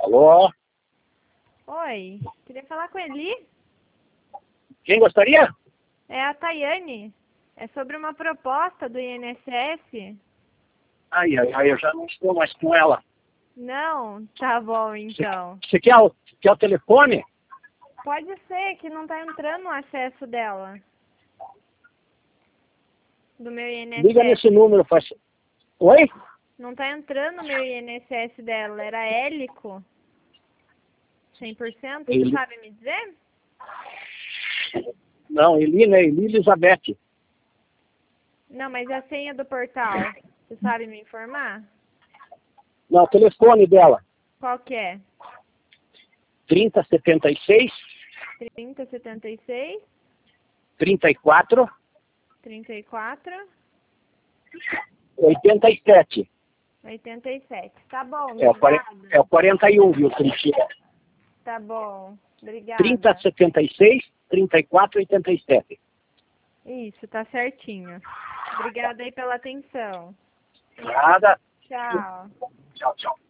Alô? Oi, queria falar com a Eli. Quem gostaria? É a Tayane. É sobre uma proposta do INSS. Ai, eu já não estou mais com ela. Não? Tá bom, então. Você quer o telefone? Pode ser que não tá entrando o acesso dela. Do meu Liga INSS. nesse número, faz... Oi? Não tá entrando o meu INSS dela. Era hélico. 100%? Você Eli... sabe me dizer? Não, Eli, né? Eli Elizabeth. Não, mas a senha do portal. Você sabe me informar? Não, o telefone dela. Qual que é? 3076 3076 34 34 87. 87. Tá bom, É obrigada. o 41, viu, Cristina? Tá bom, obrigada. 3076 34 87. Isso, tá certinho. Obrigada aí pela atenção. Nada. Tchau. Tchau, tchau.